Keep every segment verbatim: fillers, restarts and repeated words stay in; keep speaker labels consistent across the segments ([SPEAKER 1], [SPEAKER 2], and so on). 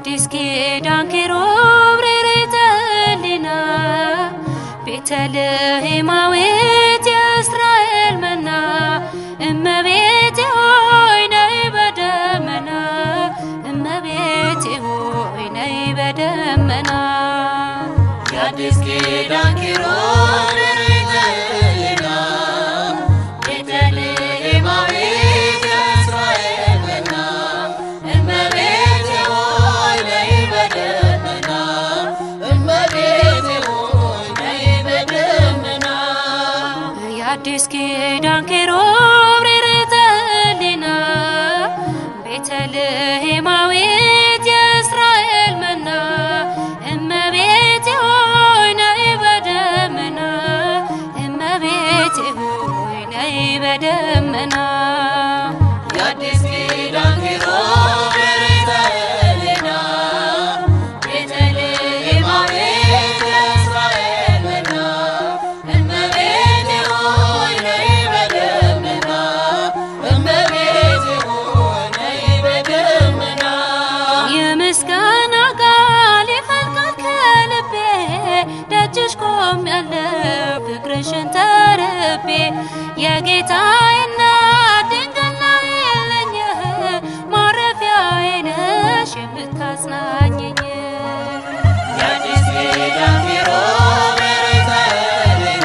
[SPEAKER 1] የአዲስ ኪዳን ኪሩብ ሬሬተሊና ቤተልሔማዊት የእስራኤል መና እመቤቴ ሆይ ነይ በደመና እመቤቴ ሆይ ነይ በደመና
[SPEAKER 2] የአዲስ ኪዳን ኪሩብ ሬሬተሊና ቤተልሔማዊት የእስራኤል መና እመቤቴ ሆይ ነይ በደመና እመቤቴ ሆይ ነይ በደመና
[SPEAKER 1] የአዲስ ኪዳን ኪሩብ ሬሬተሊና ቤተልሔማዊት የእስራኤል መና እመቤቴ ሆይ ነይ በደመና እመቤቴ ሆይ ነይ በደመና
[SPEAKER 2] የአዲስ ኪዳን ኪሩብ ሬሬተሊና ቤተልሔማዊት የእስራኤል መና እመቤቴ ሆይ ነይ በደመና እመቤቴ ሆይ ነይ በደመና
[SPEAKER 1] የምስጋና ቃል ይፈልቃል ከልቤ ደጅሽ ቆሜያለሁ ፍቅርሽን ተርቤ የጌታዬ እናት ድንግል ነይልኝ ማረፊያዬ ነሽ የምታጽናኝኝ
[SPEAKER 2] የአዲስ ኪዳን ኪሩብ ሬሬተሊና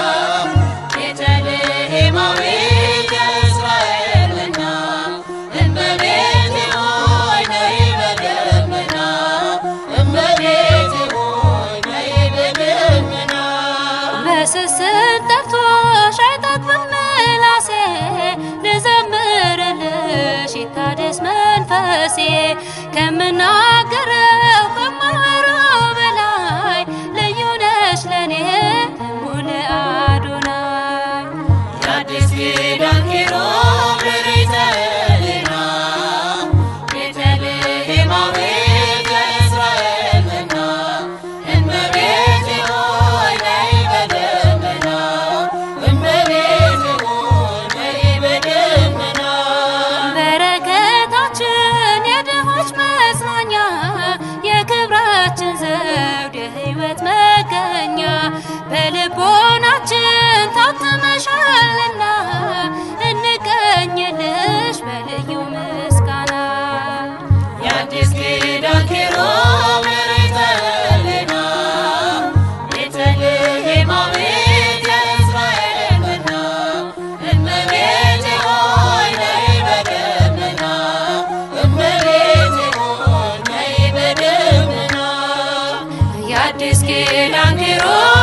[SPEAKER 2] ቤተልሔማዊት የእስራኤል መና እመቤቴ ሆይ ነይ በደመና እመቤቴ ሆይ ነይ በደመና
[SPEAKER 1] በስስት ጠርቶሽ አይጠግብም ምላሴ ልዘምርልሽ ይታደስ መንፈሴ ከምናገረው ከማወራው በላይ ልዩ ነሽ ለኔ ሙሉ አዶናይ
[SPEAKER 2] የአዲስ ኪዳን ኪሩብ ሬሬተሊና ቤተልሔማዊት የእስራኤል መና እመቤቴ ሆይ ነይ በደመና እመቤቴ ሆይ ነይ በደመና
[SPEAKER 1] በረከታችን የድሆች መጽናኛ የክብራችን ዘውድ የሕይወት መገኛ በልቦናችን ታትመሻልና እንቀኝልሽ በልዩ ምስጋና
[SPEAKER 2] የአዲስ ኪዳን ኪሩብ ሬሬተሊና ቤተልሔማዊት የእስራኤል መና እመቤቴ ሆይ ነይ በደመና እመቤቴ ሆይ ነይ በደመና
[SPEAKER 1] የአዲስ ኪዳን ኪሩብ